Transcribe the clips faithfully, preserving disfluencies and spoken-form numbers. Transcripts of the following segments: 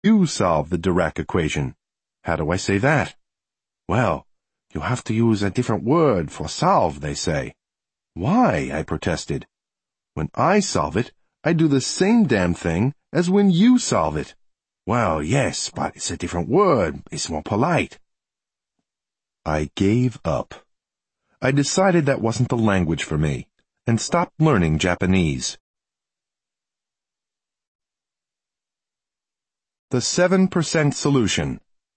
you solve the Dirac equation. How do I say that? Well, you have to use a different word for solve, they say. Why? I protested. When I solve it, I do the same damn thing as when you solve it. Well, yes, but it's a different word. It's more polite. I gave up. I decided that wasn't the language for me, and stopped learning Japanese. The seven percent solution.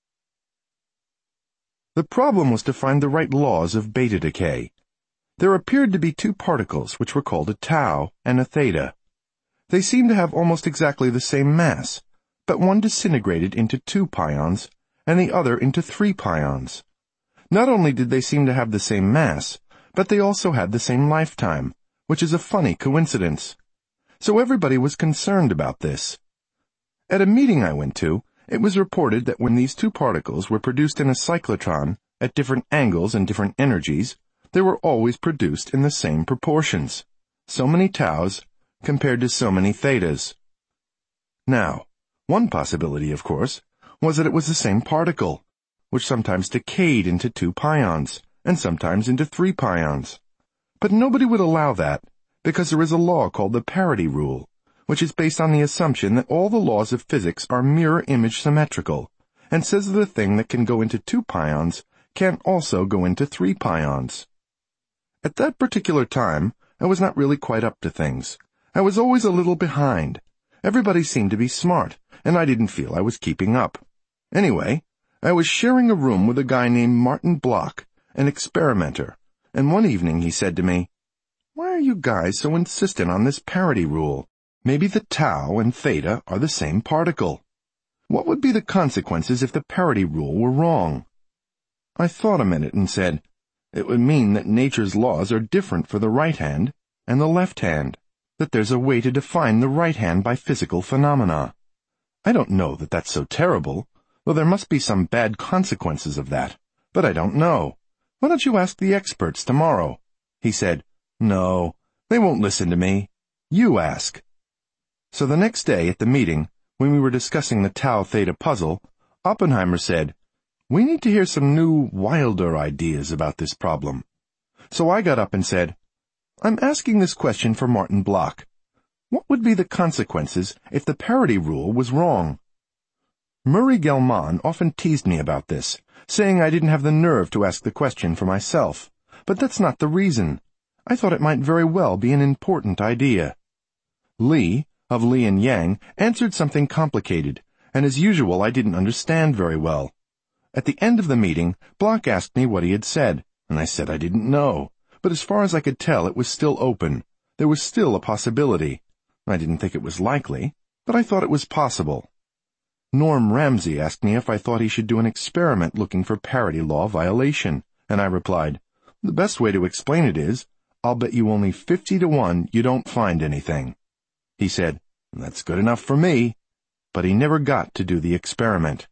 The problem was to find the right laws of beta decay. There appeared to be two particles which were called a tau and a theta. They seemed to have almost exactly the same mass, but one disintegrated into two pions and the other into three pions. Not only did they seem to have the same mass, but they also had the same lifetime, which is a funny coincidence. So everybody was concerned about this. At a meeting I went to, it was reported that when these two particles were produced in a cyclotron at different angles and different energies, they were always produced in the same proportions. So many taus compared to so many thetas. Now, one possibility, of course, was that it was the same particle, which sometimes decayed into two pions, and sometimes into three pions. But nobody would allow that, because there is a law called the parity rule, which is based on the assumption that all the laws of physics are mirror-image symmetrical, and says that a thing that can go into two pions can also go into three pions. At that particular time, I was not really quite up to things. I was always a little behind. Everybody seemed to be smart, and I didn't feel I was keeping up. Anyway, I was sharing a room with a guy named Martin Bloch, an experimenter, and one evening he said to me, "Why are you guys so insistent on this parity rule? Maybe the tau and theta are the same particle. What would be the consequences if the parity rule were wrong?" I thought a minute and said, "It would mean that nature's laws are different for the right hand and the left hand, that there's a way to define the right hand by physical phenomena. I don't know that that's so terrible, though there must be some bad consequences of that, but I don't know. Why don't you ask the experts tomorrow?" He said, "No, they won't listen to me. You ask." So the next day at the meeting, when we were discussing the tau-theta puzzle, Oppenheimer said, "We need to hear some new, wilder ideas about this problem." So I got up and said, "I'm asking this question for Martin Bloch. What would be the consequences if the parity rule was wrong?" Murray Gell-Mann often teased me about this, saying I didn't have the nerve to ask the question for myself. But that's not the reason. I thought it might very well be an important idea. Lee, of Lee and Yang, answered something complicated, and as usual I didn't understand very well. At the end of the meeting, Bloch asked me what he had said, and I said I didn't know, but as far as I could tell it was still open. There was still a possibility. I didn't think it was likely, but I thought it was possible. Norm Ramsey asked me if I thought he should do an experiment looking for parity law violation, and I replied, "The best way to explain it is, I'll bet you only fifty to one you don't find anything." He said, "That's good enough for me," but he never got to do the experiment.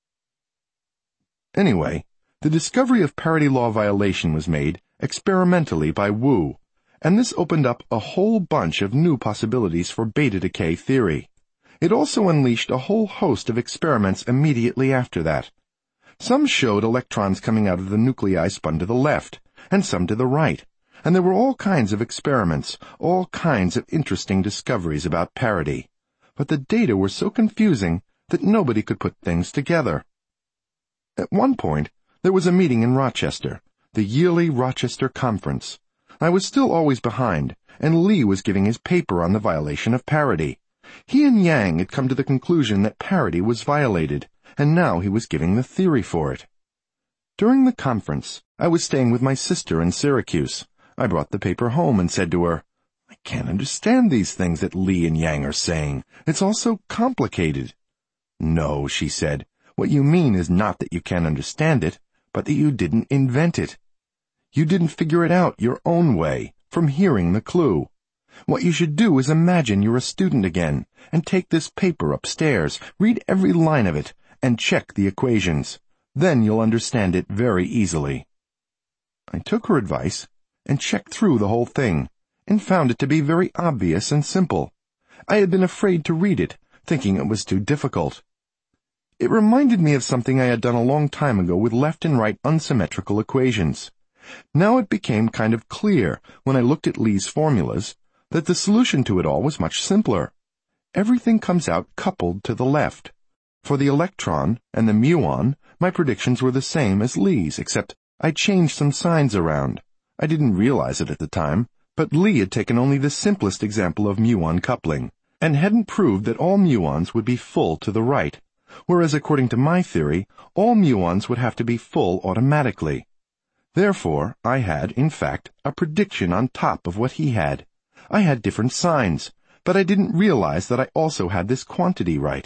Anyway, the discovery of parity law violation was made experimentally by Wu, and this opened up a whole bunch of new possibilities for beta decay theory. It also unleashed a whole host of experiments immediately after that. Some showed electrons coming out of the nuclei spun to the left, and some to the right, and there were all kinds of experiments, all kinds of interesting discoveries about parity. But the data were so confusing that nobody could put things together. At one point, there was a meeting in Rochester, the yearly Rochester Conference. I was still always behind, and Lee was giving his paper on the violation of parity. He and Yang had come to the conclusion that parity was violated, and now he was giving the theory for it. During the conference, I was staying with my sister in Syracuse. I brought the paper home and said to her, "I can't understand these things that Lee and Yang are saying. It's all so complicated." "No," she said, "what you mean is not that you can't understand it, but that you didn't invent it. You didn't figure it out your own way, from hearing the clue. What you should do is imagine you're a student again, and take this paper upstairs, read every line of it, and check the equations. Then you'll understand it very easily." I took her advice, and checked through the whole thing, and found it to be very obvious and simple. I had been afraid to read it, thinking it was too difficult. It reminded me of something I had done a long time ago with left and right unsymmetrical equations. Now it became kind of clear, when I looked at Lee's formulas, that the solution to it all was much simpler. Everything comes out coupled to the left. For the electron and the muon, my predictions were the same as Lee's, except I changed some signs around. I didn't realize it at the time, but Lee had taken only the simplest example of muon coupling, and hadn't proved that all muons would be full to the right, whereas according to my theory, all muons would have to be full automatically. Therefore, I had, in fact, a prediction on top of what he had. I had different signs, but I didn't realize that I also had this quantity right.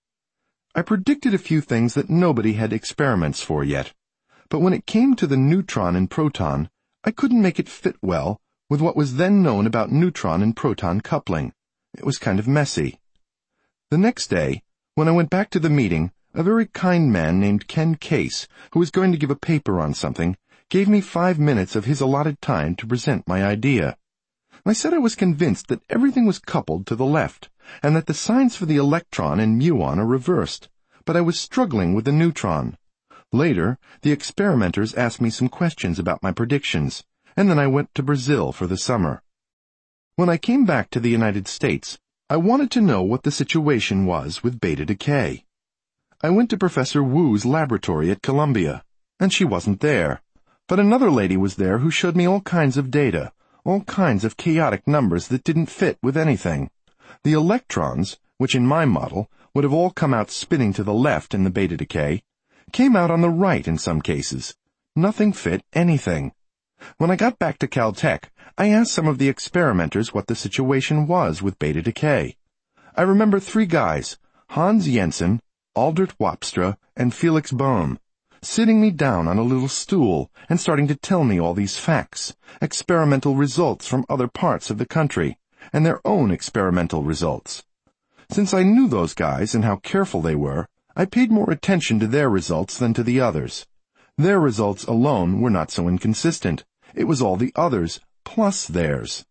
I predicted a few things that nobody had experiments for yet, but when it came to the neutron and proton, I couldn't make it fit well with what was then known about neutron and proton coupling. It was kind of messy. The next day, when I went back to the meeting, a very kind man named Ken Case, who was going to give a paper on something, gave me five minutes of his allotted time to present my idea. I said I was convinced that everything was coupled to the left, and that the signs for the electron and muon are reversed, but I was struggling with the neutron. Later, the experimenters asked me some questions about my predictions, and then I went to Brazil for the summer. When I came back to the United States, I wanted to know what the situation was with beta decay. I went to Professor Wu's laboratory at Columbia, and she wasn't there. But another lady was there who showed me all kinds of data, all kinds of chaotic numbers that didn't fit with anything. The electrons, which in my model would have all come out spinning to the left in the beta decay, came out on the right in some cases. Nothing fit anything. When I got back to Caltech, I asked some of the experimenters what the situation was with beta decay. I remember three guys, Hans Jensen, Aldert Wapstra, and Felix Bohm, sitting me down on a little stool and starting to tell me all these facts, experimental results from other parts of the country, and their own experimental results. Since I knew those guys and how careful they were, I paid more attention to their results than to the others. Their results alone were not so inconsistent. It was all the others, plus theirs.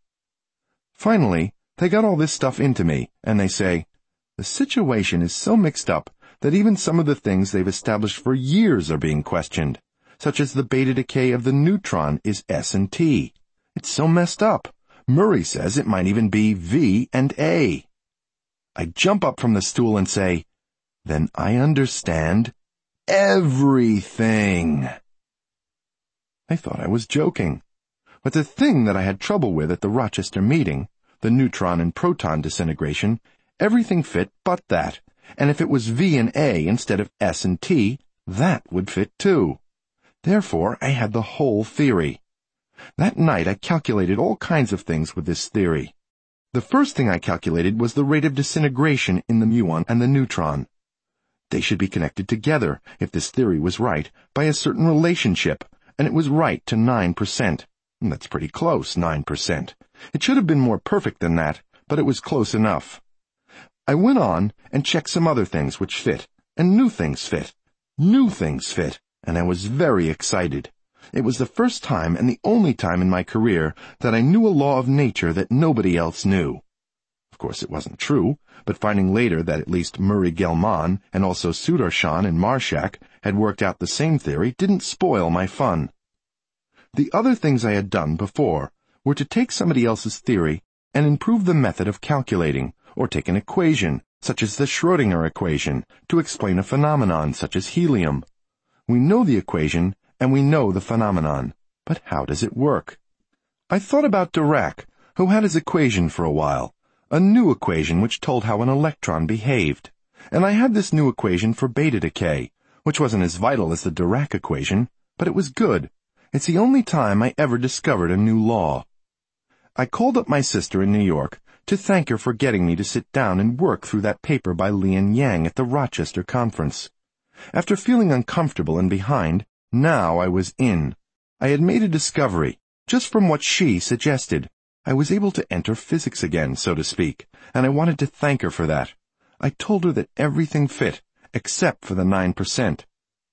Finally, they got all this stuff into me, and they say, "The situation is so mixed up that even some of the things they've established for years are being questioned, such as the beta decay of the neutron is S and T. It's so messed up. Murray says it might even be V and A." I jump up from the stool and say, "Then I understand everything." I thought I was joking. But the thing that I had trouble with at the Rochester meeting, the neutron and proton disintegration, everything fit but that. And if it was V and A instead of S and T, that would fit too. Therefore, I had the whole theory. That night I calculated all kinds of things with this theory. The first thing I calculated was the rate of disintegration in the muon and the neutron. They should be connected together, if this theory was right, by a certain relationship, and it was right to nine percent. That's pretty close, nine percent. It should have been more perfect than that, but it was close enough. I went on and checked some other things which fit, and new things fit. New things fit, and I was very excited. It was the first time and the only time in my career that I knew a law of nature that nobody else knew. Of course, it wasn't true, but finding later that at least Murray-Gell-Mann and also Sudarshan and Marshak had worked out the same theory didn't spoil my fun. The other things I had done before were to take somebody else's theory and improve the method of calculating, or take an equation, such as the Schrödinger equation, to explain a phenomenon such as helium. We know the equation, and we know the phenomenon, but how does it work? I thought about Dirac, who had his equation for a while, a new equation which told how an electron behaved, and I had this new equation for beta decay, which wasn't as vital as the Dirac equation, but it was good. It's the only time I ever discovered a new law. I called up my sister in New York to thank her for getting me to sit down and work through that paper by Lian Yang at the Rochester conference. After feeling uncomfortable and behind, now I was in. I had made a discovery, just from what she suggested. I was able to enter physics again, so to speak, and I wanted to thank her for that. I told her that everything fit, except for the nine percent.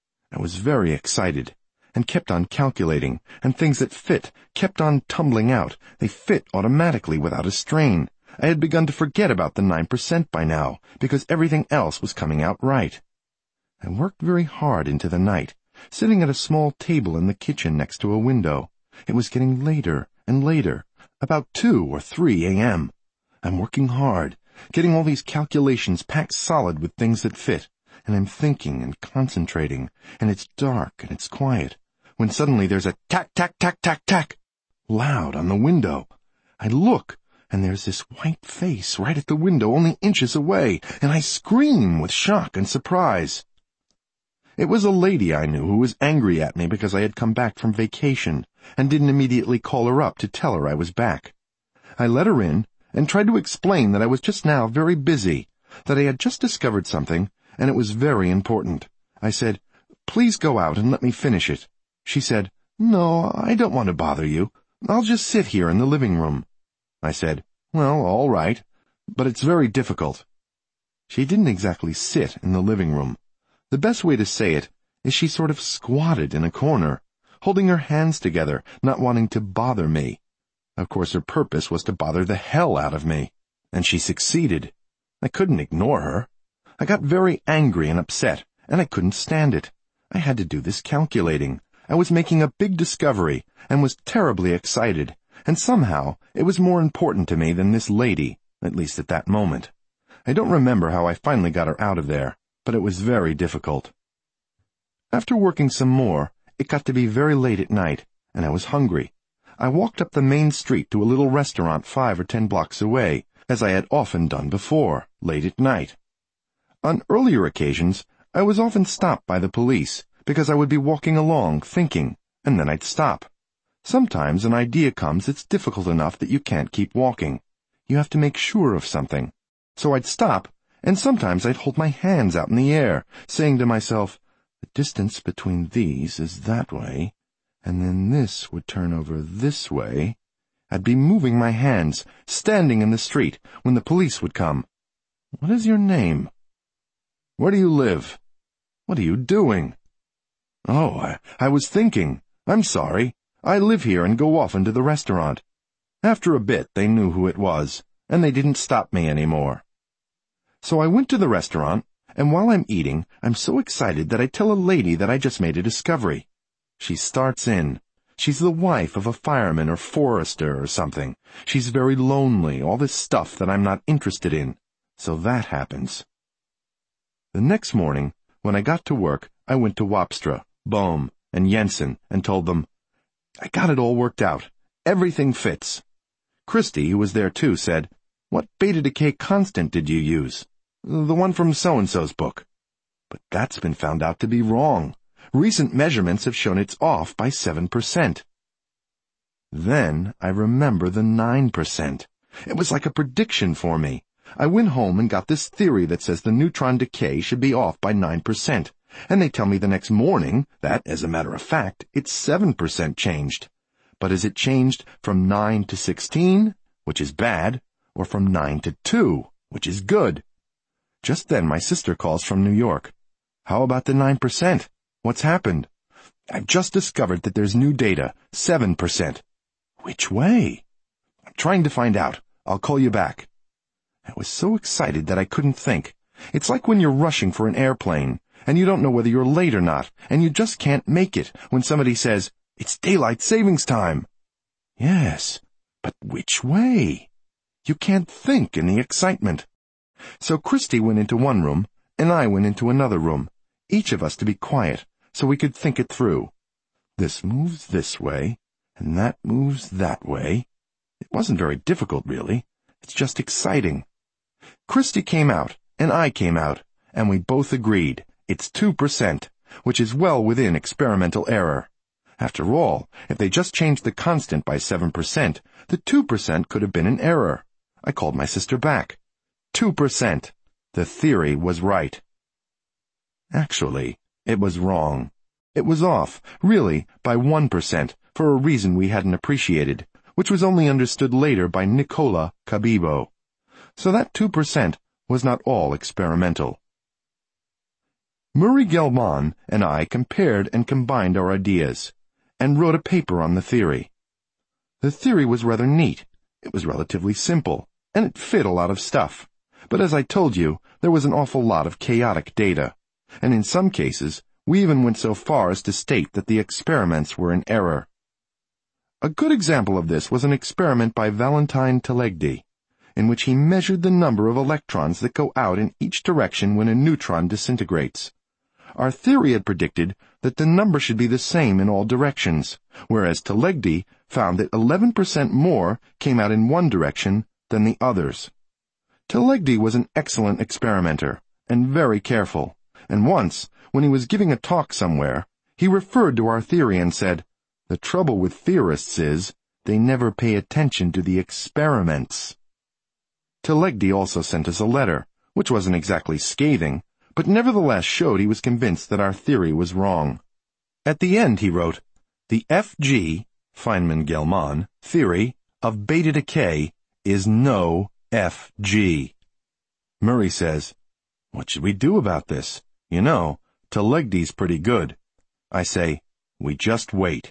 I was very excited, and kept on calculating, and things that fit kept on tumbling out. They fit automatically without a strain. I had begun to forget about the nine percent by now, because everything else was coming out right. I worked very hard into the night, sitting at a small table in the kitchen next to a window. It was getting later and later, about two or three a m I'm working hard, getting all these calculations packed solid with things that fit, and I'm thinking and concentrating, and it's dark and it's quiet, when suddenly there's a tack, tack, tack, tack, tack, loud on the window. I look, and there's this white face right at the window only inches away, and I scream with shock and surprise. It was a lady I knew who was angry at me because I had come back from vacation and didn't immediately call her up to tell her I was back. I let her in and tried to explain that I was just now very busy, that I had just discovered something, and it was very important. I said, "Please go out and let me finish it." She said, "No, I don't want to bother you. I'll just sit here in the living room." I said, "Well, all right, but it's very difficult." She didn't exactly sit in the living room. The best way to say it is she sort of squatted in a corner, holding her hands together, not wanting to bother me. Of course, her purpose was to bother the hell out of me, and she succeeded. I couldn't ignore her. I got very angry and upset, and I couldn't stand it. I had to do this calculating. I was making a big discovery, and was terribly excited, and somehow it was more important to me than this lady, at least at that moment. I don't remember how I finally got her out of there, but it was very difficult. After working some more, it got to be very late at night, and I was hungry. I walked up the main street to a little restaurant five or ten blocks away, as I had often done before, late at night. On earlier occasions, I was often stopped by the police, because I would be walking along, thinking, and then I'd stop. Sometimes an idea comes that's difficult enough that you can't keep walking. You have to make sure of something. So I'd stop, and sometimes I'd hold my hands out in the air, saying to myself, "The distance between these is that way, and then this would turn over this way." I'd be moving my hands, standing in the street, when the police would come. "What is your name?" "Where do you live?" "What are you doing?" "Oh, I, I was thinking. I'm sorry. I live here and go often to the restaurant." After a bit, they knew who it was, and they didn't stop me anymore. So I went to the restaurant, and while I'm eating, I'm so excited that I tell a lady that I just made a discovery. She starts in. She's the wife of a fireman or forester or something. She's very lonely, all this stuff that I'm not interested in. So that happens. The next morning, when I got to work, I went to Wapstra, Bohm, and Jensen and told them, "I got it all worked out. Everything fits." Christy, who was there too, said, "What beta decay constant did you use?" "The one from so-and-so's book." "But that's been found out to be wrong. Recent measurements have shown it's off by seven percent. Then I remember the nine percent. It was like a prediction for me. I went home and got this theory that says the neutron decay should be off by nine percent, and they tell me the next morning that, as a matter of fact, it's seven percent changed. But is it changed from nine to sixteen, which is bad, or from nine to two, which is good? Just then my sister calls from New York. "How about the nine percent? What's happened?" "I've just discovered that there's new data, seven percent. "Which way?" "I'm trying to find out. I'll call you back." I was so excited that I couldn't think. It's like when you're rushing for an airplane, and you don't know whether you're late or not, and you just can't make it when somebody says, "It's daylight savings time." Yes, but which way? You can't think in the excitement. So Christy went into one room, and I went into another room, each of us to be quiet, so we could think it through. This moves this way, and that moves that way. It wasn't very difficult, really. It's just exciting. Christy came out, and I came out, and we both agreed it's two percent, which is well within experimental error. After all, if they just changed the constant by seven percent, the two percent could have been an error. I called my sister back. Two percent. The theory was right. Actually, it was wrong. It was off, really, by one percent, for a reason we hadn't appreciated, which was only understood later by Nicola Cabibbo. So that two percent was not all experimental. Murray Gell-Mann and I compared and combined our ideas, and wrote a paper on the theory. The theory was rather neat. It was relatively simple, and it fit a lot of stuff. But as I told you, there was an awful lot of chaotic data. and in some cases, we even went so far as to state that the experiments were in error. A good example of this was an experiment by Valentine Telegdi, in which he measured the number of electrons that go out in each direction when a neutron disintegrates. Our theory had predicted that the number should be the same in all directions, whereas Telegdi found that eleven percent more came out in one direction than the others. Telegdi was an excellent experimenter, and very careful, and once, when he was giving a talk somewhere, he referred to our theory and said, "The trouble with theorists is, they never pay attention to the experiments." Telegdi also sent us a letter, which wasn't exactly scathing, but nevertheless showed he was convinced that our theory was wrong. At the end he wrote, "The F G, Feynman-Gell-Mann, theory of beta decay is no F G. Murray says, "What should we do about this? You know, Telegdi's pretty good." I say, "We just wait."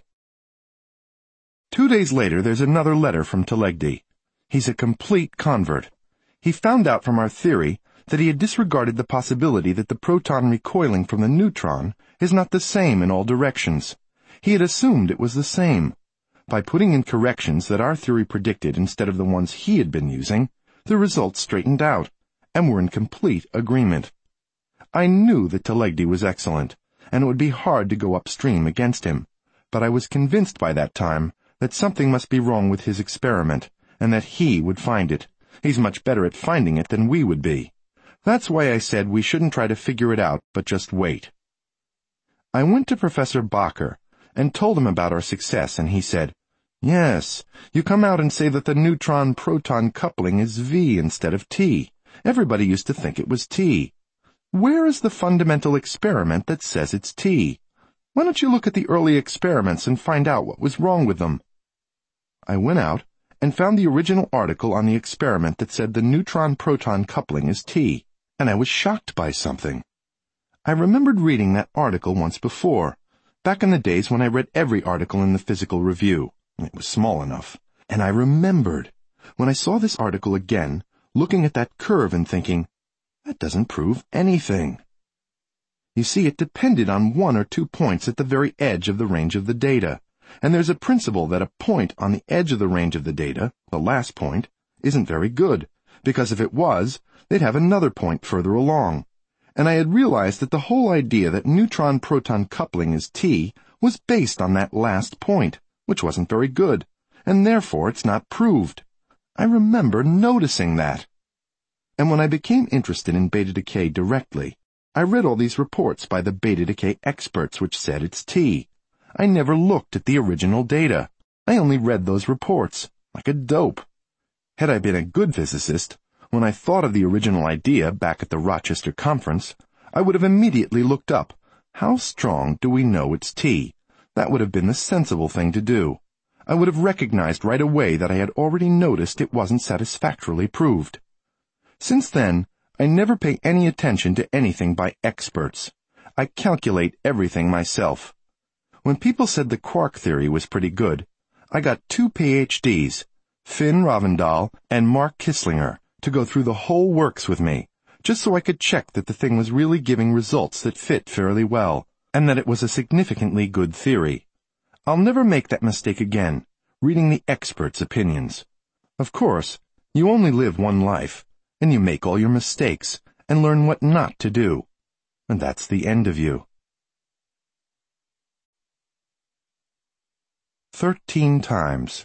Two days later, there's another letter from Telegdi. He's a complete convert. He found out from our theory that he had disregarded the possibility that the proton recoiling from the neutron is not the same in all directions. He had assumed it was the same. By putting in corrections that our theory predicted instead of the ones he had been using, the results straightened out, and were in complete agreement. I knew that Telegdi was excellent, and it would be hard to go upstream against him, but I was convinced by that time that something must be wrong with his experiment, and that he would find it. He's much better at finding it than we would be. That's why I said we shouldn't try to figure it out, but just wait. I went to Professor Bacher and told him about our success, and he said, "Yes, you come out and say that the neutron-proton coupling is V instead of T. Everybody used to think it was T. Where is the fundamental experiment that says it's T? Why don't you look at the early experiments and find out what was wrong with them?" I went out and found the original article on the experiment that said the neutron-proton coupling is T, and I was shocked by something. I remembered reading that article once before, back in the days when I read every article in the Physical Review. It was small enough. And I remembered, when I saw this article again, looking at that curve and thinking, that doesn't prove anything. You see, it depended on one or two points at the very edge of the range of the data. And there's a principle that a point on the edge of the range of the data, the last point, isn't very good, because if it was, they'd have another point further along. And I had realized that the whole idea that neutron-proton coupling is T was based on that last point, which wasn't very good, and therefore it's not proved. I remember noticing that. And when I became interested in beta decay directly, I read all these reports by the beta decay experts which said it's T. I never looked at the original data. I only read those reports, like a dope. Had I been a good physicist, when I thought of the original idea back at the Rochester conference, I would have immediately looked up, how strong do we know it's T? That would have been the sensible thing to do. I would have recognized right away that I had already noticed it wasn't satisfactorily proved. Since then, I never pay any attention to anything by experts. I calculate everything myself. When people said the quark theory was pretty good, I got two P H Ds, Finn Ravindal and Mark Kisslinger, to go through the whole works with me, just so I could check that the thing was really giving results that fit fairly well, and that it was a significantly good theory. I'll never make that mistake again, reading the experts' opinions. Of course, you only live one life, and you make all your mistakes, and learn what not to do. And that's the end of you. Thirteen times.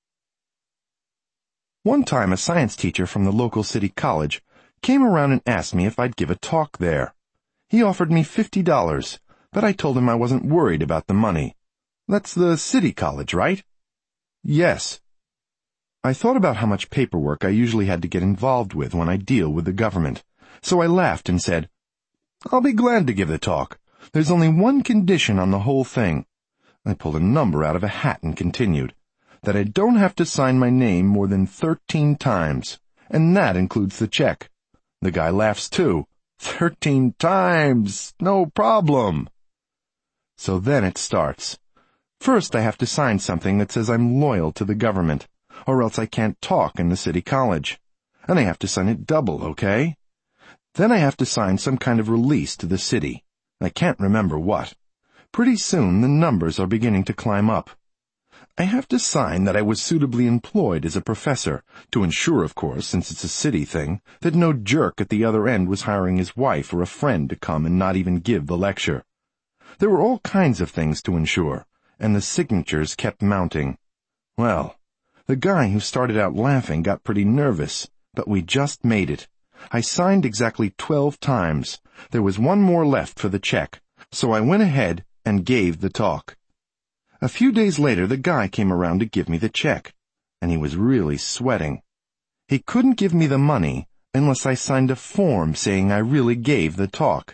One time a science teacher from the local city college came around and asked me if I'd give a talk there. He offered me fifty dollars, but I told him I wasn't worried about the money. That's the city college, right? Yes. I thought about how much paperwork I usually had to get involved with when I deal with the government, so I laughed and said, "I'll be glad to give the talk. There's only one condition on the whole thing." I pulled a number out of a hat and continued, "that I don't have to sign my name more than thirteen times, and that includes the check." The guy laughs too. Thirteen times! No problem! So then it starts. First I have to sign something that says I'm loyal to the government, or else I can't talk in the city college. And I have to sign it double, okay? Then I have to sign some kind of release to the city. I can't remember what. Pretty soon the numbers are beginning to climb up. I have to sign that I was suitably employed as a professor, to ensure, of course, since it's a city thing, that no jerk at the other end was hiring his wife or a friend to come and not even give the lecture. There were all kinds of things to ensure, and the signatures kept mounting. Well, the guy who started out laughing got pretty nervous, but we just made it. I signed exactly twelve times. There was one more left for the check, so I went ahead and gave the talk. A few days later, the guy came around to give me the check, and he was really sweating. He couldn't give me the money unless I signed a form saying I really gave the talk.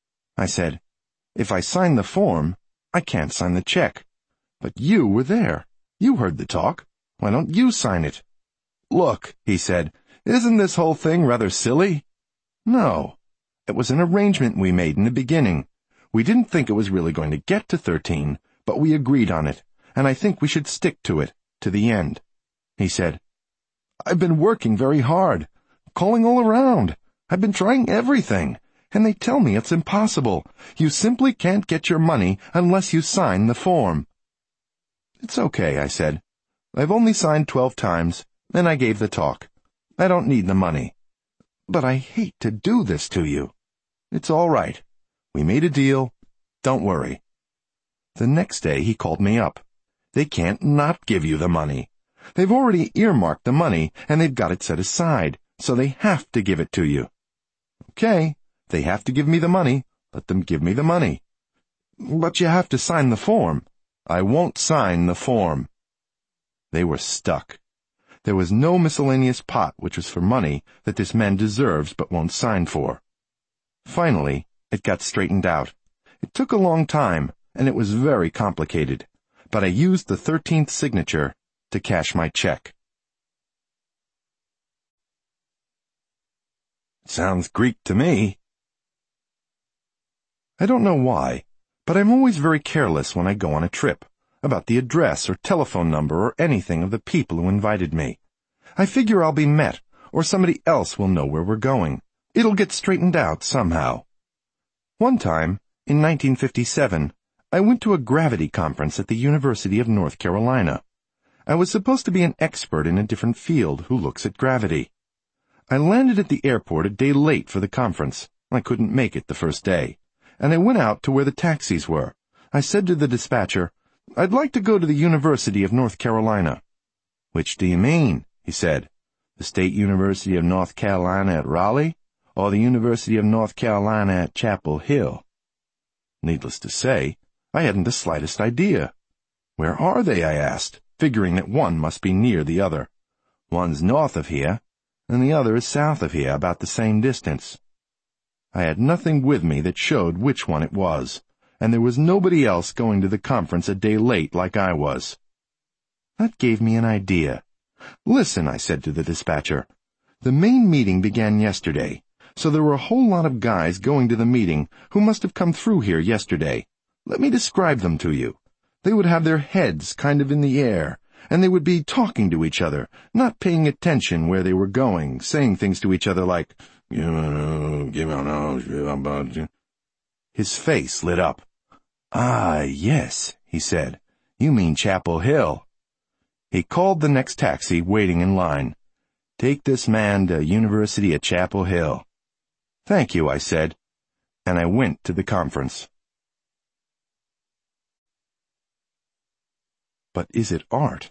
I said, "If I sign the form, I can't sign the check. But you were there. You heard the talk. Why don't you sign it?" "Look," he said, "isn't this whole thing rather silly?" "No. It was an arrangement we made in the beginning. We didn't think it was really going to get to thirteen, but we agreed on it, and I think we should stick to it, to the end." He said, "I've been working very hard, calling all around. I've been trying everything, and they tell me it's impossible. You simply can't get your money unless you sign the form." "It's okay," I said. "I've only signed twelve times, and I gave the talk. I don't need the money. But I hate to do this to you." "It's all right. We made a deal. Don't worry." The next day he called me up. "They can't not give you the money. They've already earmarked the money, and they've got it set aside, so they have to give it to you." "Okay, they have to give me the money. Let them give me the money." "But you have to sign the form." "I won't sign the form." They were stuck. There was no miscellaneous pot, which was for money, that this man deserves but won't sign for. Finally, it got straightened out. It took a long time, and it was very complicated, but I used the thirteenth signature to cash my check. Sounds Greek to me. I don't know why, but I'm always very careless when I go on a trip, about the address or telephone number or anything of the people who invited me. I figure I'll be met, or somebody else will know where we're going. It'll get straightened out somehow. One time, in nineteen fifty-seven, I went to a gravity conference at the University of North Carolina. I was supposed to be an expert in a different field who looks at gravity. I landed at the airport a day late for the conference. I couldn't make it the first day, and I went out to where the taxis were. I said to the dispatcher, "I'd like to go to the University of North Carolina." "Which do you mean?" he said. "The State University of North Carolina at Raleigh, or the University of North Carolina at Chapel Hill?" Needless to say, I hadn't the slightest idea. "Where are they?" I asked, figuring that one must be near the other. "One's north of here, and the other is south of here, about the same distance." I had nothing with me that showed which one it was, and there was nobody else going to the conference a day late like I was. That gave me an idea. "Listen," I said to the dispatcher. "The main meeting began yesterday, so there were a whole lot of guys going to the meeting who must have come through here yesterday. Let me describe them to you. They would have their heads kind of in the air, and they would be talking to each other, not paying attention where they were going, saying things to each other like, His face lit up. "Ah, yes," he said. "You mean Chapel Hill." He called the next taxi waiting in line. "Take this man to University at Chapel Hill." "Thank you," I said, and I went to the conference. But is it art?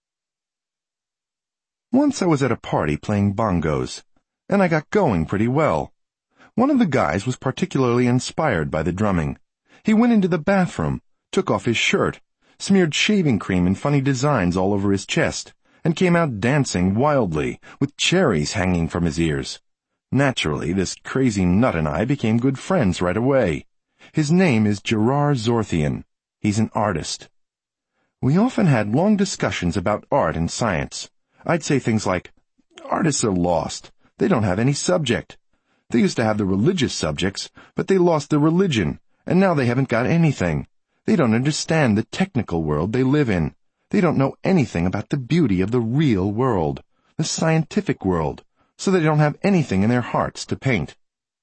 Once I was at a party playing bongos, and I got going pretty well. One of the guys was particularly inspired by the drumming. He went into the bathroom, took off his shirt, smeared shaving cream in funny designs all over his chest, and came out dancing wildly, with cherries hanging from his ears. Naturally, this crazy nut and I became good friends right away. His name is Gerard Zorthian. He's an artist. We often had long discussions about art and science. I'd say things like, "Artists are lost. They don't have any subject. They used to have the religious subjects, but they lost their religion, and now they haven't got anything. They don't understand the technical world they live in. They don't know anything about the beauty of the real world, the scientific world, so they don't have anything in their hearts to paint."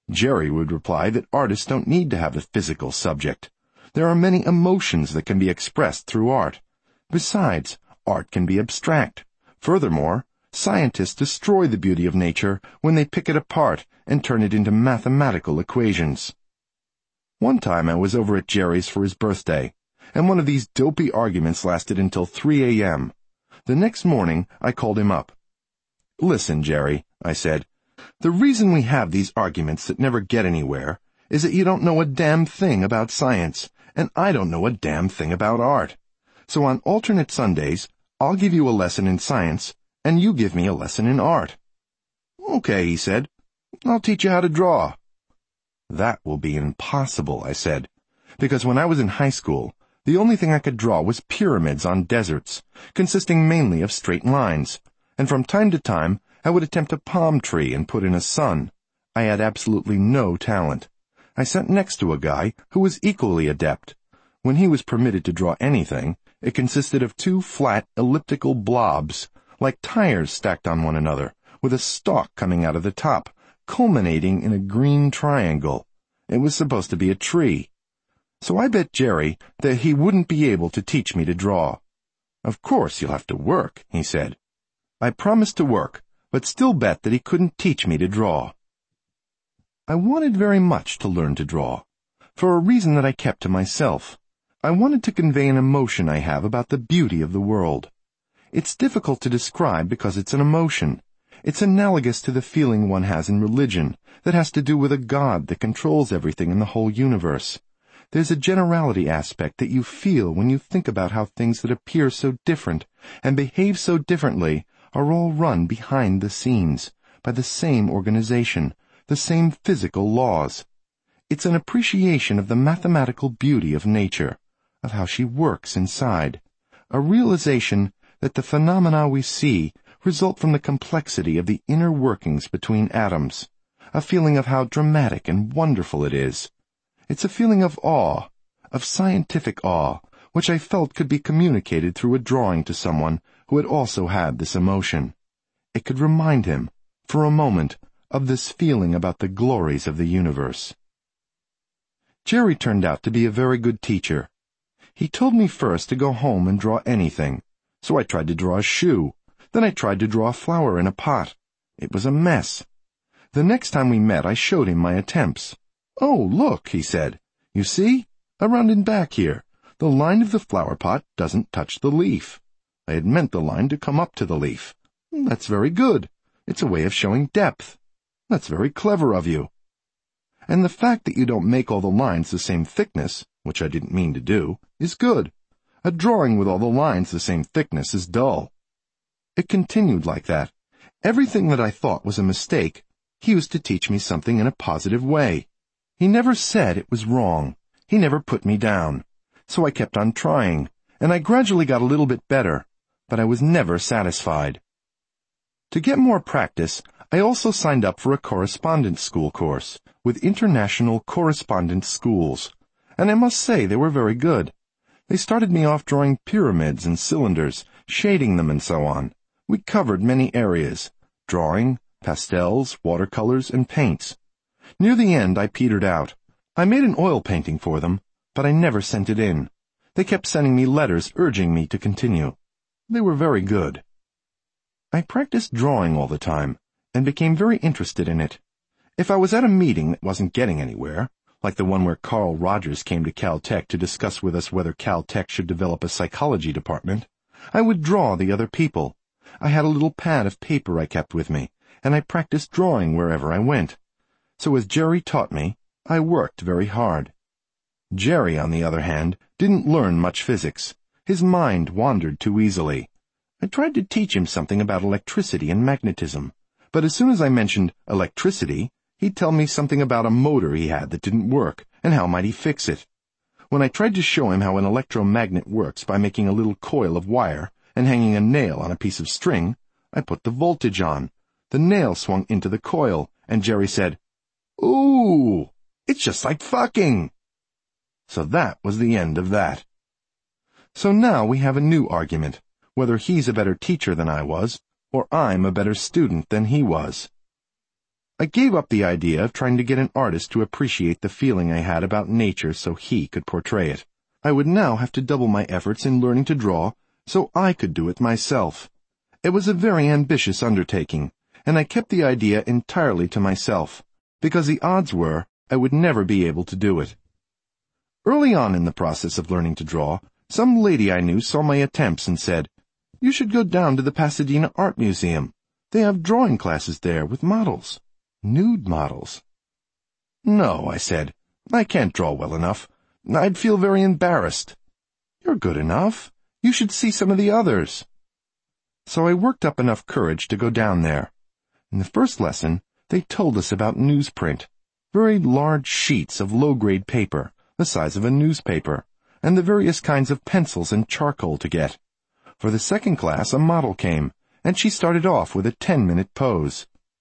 Jerry would reply that artists don't need to have the physical subject. There are many emotions that can be expressed through art. Besides, art can be abstract. Furthermore, scientists destroy the beauty of nature when they pick it apart and turn it into mathematical equations. One time I was over at Jerry's for his birthday, and one of these dopey arguments lasted until three a m The next morning, I called him up. "Listen, Jerry," I said, "the reason we have these arguments that never get anywhere is that you don't know a damn thing about science, and I don't know a damn thing about art. So on alternate Sundays, I'll give you a lesson in science, and you give me a lesson in art." "Okay," he said. "I'll teach you how to draw." "That will be impossible," I said, because when I was in high school, the only thing I could draw was pyramids on deserts, consisting mainly of straight lines, and from time to time I would attempt a palm tree and put in a sun. I had absolutely no talent. I sat next to a guy who was equally adept. When he was permitted to draw anything, it consisted of two flat elliptical blobs, like tires stacked on one another, with a stalk coming out of the top, culminating in a green triangle. It was supposed to be a tree. So I bet Jerry that he wouldn't be able to teach me to draw. "Of course you'll have to work," he said. I promised to work, but still bet that he couldn't teach me to draw. I wanted very much to learn to draw, for a reason that I kept to myself. I wanted to convey an emotion I have about the beauty of the world. It's difficult to describe because it's an emotion. It's analogous to the feeling one has in religion that has to do with a God that controls everything in the whole universe. There's a generality aspect that you feel when you think about how things that appear so different and behave so differently are all run behind the scenes by the same organization, the same physical laws. It's an appreciation of the mathematical beauty of nature, of how she works inside, a realization that the phenomena we see result from the complexity of the inner workings between atoms, a feeling of how dramatic and wonderful it is. It's a feeling of awe, of scientific awe, which I felt could be communicated through a drawing to someone who had also had this emotion. It could remind him, for a moment, of this feeling about the glories of the universe. Jerry turned out to be a very good teacher. He told me first to go home and draw anything, so I tried to draw a shoe. Then I tried to draw a flower in a pot. It was a mess. The next time we met, I showed him my attempts. "Oh, look," he said. "You see? Around and back here. The line of the flower pot doesn't touch the leaf. I had meant the line to come up to the leaf. That's very good. It's a way of showing depth. That's very clever of you. And the fact that you don't make all the lines the same thickness, which I didn't mean to do, is good. A drawing with all the lines the same thickness is dull." It continued like that. Everything that I thought was a mistake, he used to teach me something in a positive way. He never said it was wrong. He never put me down. So I kept on trying, and I gradually got a little bit better, but I was never satisfied. To get more practice, I also signed up for a correspondence school course with International Correspondence Schools, and I must say they were very good. They started me off drawing pyramids and cylinders, shading them and so on. We covered many areas: drawing, pastels, watercolors, and paints. Near the end, I petered out. I made an oil painting for them, but I never sent it in. They kept sending me letters urging me to continue. They were very good. I practiced drawing all the time, and became very interested in it. If I was at a meeting that wasn't getting anywhere, like the one where Carl Rogers came to Caltech to discuss with us whether Caltech should develop a psychology department, I would draw the other people. I had a little pad of paper I kept with me, and I practiced drawing wherever I went. So as Jerry taught me, I worked very hard. Jerry, on the other hand, didn't learn much physics. His mind wandered too easily. I tried to teach him something about electricity and magnetism, but as soon as I mentioned electricity, he'd tell me something about a motor he had that didn't work, and how might he fix it. When I tried to show him how an electromagnet works by making a little coil of wire and hanging a nail on a piece of string, I put the voltage on. The nail swung into the coil, and Jerry said, "Ooh, it's just like fucking." So that was the end of that. So now we have a new argument, whether he's a better teacher than I was, or I'm a better student than he was. I gave up the idea of trying to get an artist to appreciate the feeling I had about nature so he could portray it. I would now have to double my efforts in learning to draw so I could do it myself. It was a very ambitious undertaking, and I kept the idea entirely to myself, because the odds were I would never be able to do it. Early on in the process of learning to draw, some lady I knew saw my attempts and said, "You should go down to the Pasadena Art Museum. They have drawing classes there with models. Nude models." "No," I said. "I can't draw well enough. I'd feel very embarrassed." "You're good enough. You should see some of the others." So I worked up enough courage to go down there. In the first lesson, they told us about newsprint, very large sheets of low-grade paper, the size of a newspaper, and the various kinds of pencils and charcoal to get. For the second class, a model came, and she started off with a ten-minute pose.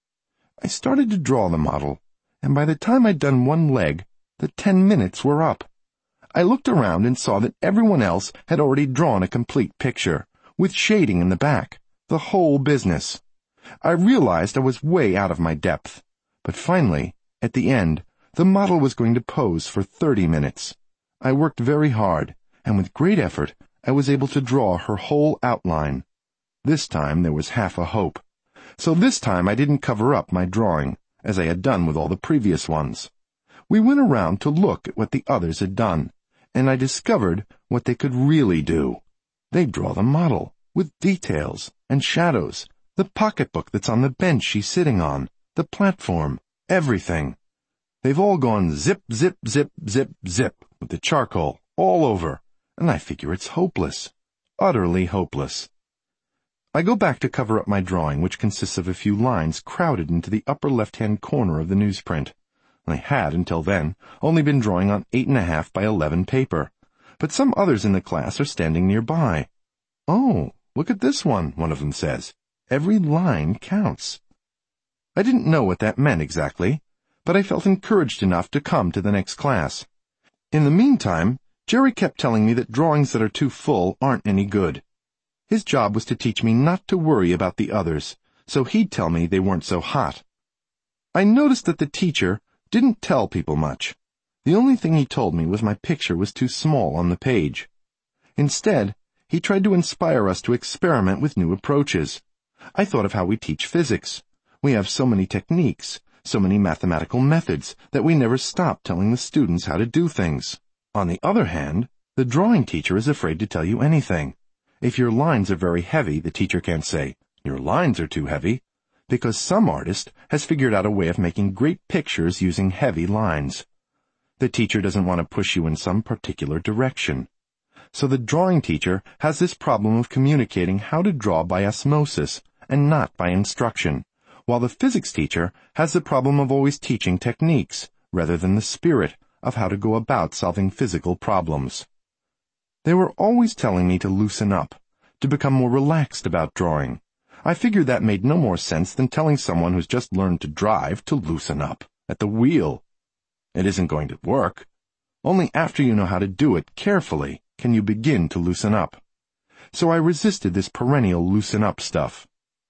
I started to draw the model, and by the time I'd done one leg, the ten minutes were up. I looked around and saw that everyone else had already drawn a complete picture, with shading in the back, the whole business. I realized I was way out of my depth, but finally, at the end, the model was going to pose for thirty minutes. I worked very hard, and with great effort, I was able to draw her whole outline. This time there was half a hope. So this time I didn't cover up my drawing, as I had done with all the previous ones. We went around to look at what the others had done, and I discovered what they could really do. They draw the model, with details and shadows, the pocketbook that's on the bench she's sitting on, the platform, everything. They've all gone zip, zip, zip, zip, zip, with the charcoal all over, and I figure it's hopeless, utterly hopeless. I go back to cover up my drawing, which consists of a few lines crowded into the upper left-hand corner of the newsprint. I had, until then, only been drawing on eight and a half by eleven paper, but some others in the class are standing nearby. "Oh, look at this one," one of them says. "Every line counts." I didn't know what that meant exactly, but I felt encouraged enough to come to the next class. In the meantime, Jerry kept telling me that drawings that are too full aren't any good. His job was to teach me not to worry about the others, so he'd tell me they weren't so hot. I noticed that the teacher didn't tell people much. The only thing he told me was my picture was too small on the page. Instead, he tried to inspire us to experiment with new approaches. I thought of how we teach physics. We have so many techniques, so many mathematical methods, that we never stop telling the students how to do things. On the other hand, the drawing teacher is afraid to tell you anything. If your lines are very heavy, the teacher can't say, "Your lines are too heavy," because some artist has figured out a way of making great pictures using heavy lines. The teacher doesn't want to push you in some particular direction. So the drawing teacher has this problem of communicating how to draw by osmosis and not by instruction, while the physics teacher has the problem of always teaching techniques, rather than the spirit of how to go about solving physical problems. They were always telling me to loosen up, to become more relaxed about drawing. I figured that made no more sense than telling someone who's just learned to drive to loosen up at the wheel. It isn't going to work. Only after you know how to do it carefully can you begin to loosen up. So I resisted this perennial loosen up stuff.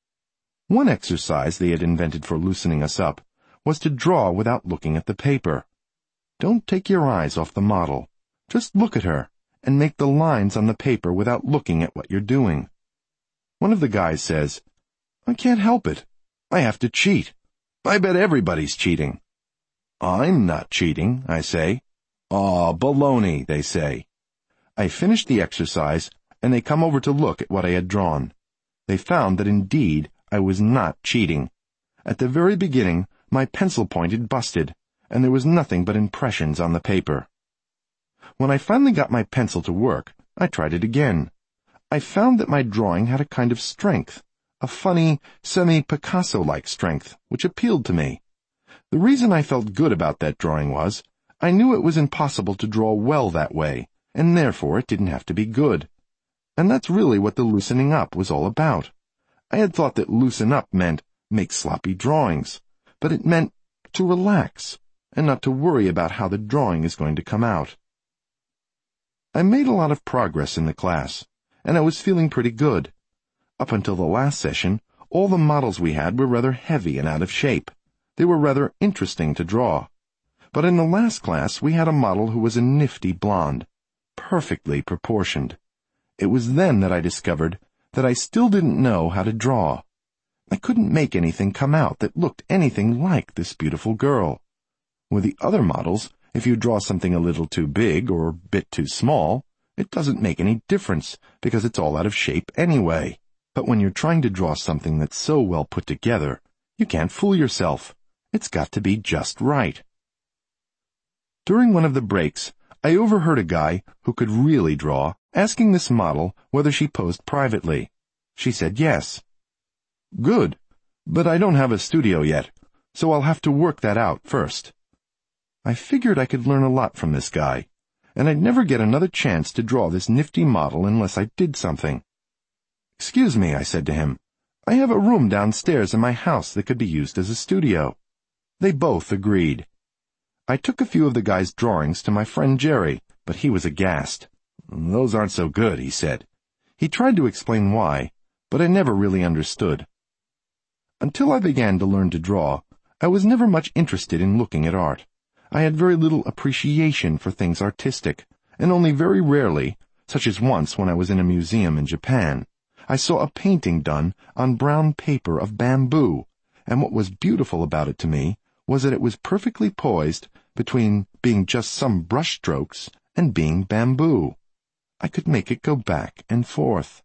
One exercise they had invented for loosening us up was to draw without looking at the paper. Don't take your eyes off the model. Just look at her and make the lines on the paper without looking at what you're doing. One of the guys says, "I can't help it. I have to cheat. I bet everybody's cheating." "I'm not cheating," I say. "Aw, baloney," they say. I finished the exercise, and they come over to look at what I had drawn. They found that indeed I was not cheating. At the very beginning, my pencil point had busted, and there was nothing but impressions on the paper. When I finally got my pencil to work, I tried it again. I found that my drawing had a kind of strength, a funny, semi-Picasso-like strength, which appealed to me. The reason I felt good about that drawing was, I knew it was impossible to draw well that way, and therefore it didn't have to be good. And that's really what the loosening up was all about. I had thought that loosen up meant make sloppy drawings, but it meant to relax, and not to worry about how the drawing is going to come out. I made a lot of progress in the class, and I was feeling pretty good. Up until the last session, all the models we had were rather heavy and out of shape. They were rather interesting to draw. But in the last class we had a model who was a nifty blonde, perfectly proportioned. It was then that I discovered that I still didn't know how to draw. I couldn't make anything come out that looked anything like this beautiful girl. With the other models, if you draw something a little too big or a bit too small, it doesn't make any difference because it's all out of shape anyway. But when you're trying to draw something that's so well put together, you can't fool yourself. It's got to be just right. During one of the breaks, I overheard a guy who could really draw asking this model whether she posed privately. She said yes. Good, but I don't have a studio yet, so I'll have to work that out first. I figured I could learn a lot from this guy, and I'd never get another chance to draw this nifty model unless I did something. Excuse me, I said to him. I have a room downstairs in my house that could be used as a studio. They both agreed. I took a few of the guy's drawings to my friend Jerry, but he was aghast. Those aren't so good, he said. He tried to explain why, but I never really understood. Until I began to learn to draw, I was never much interested in looking at art. I had very little appreciation for things artistic, and only very rarely, such as once when I was in a museum in Japan, I saw a painting done on brown paper of bamboo, and what was beautiful about it to me was that it was perfectly poised between being just some brush strokes and being bamboo. I could make it go back and forth.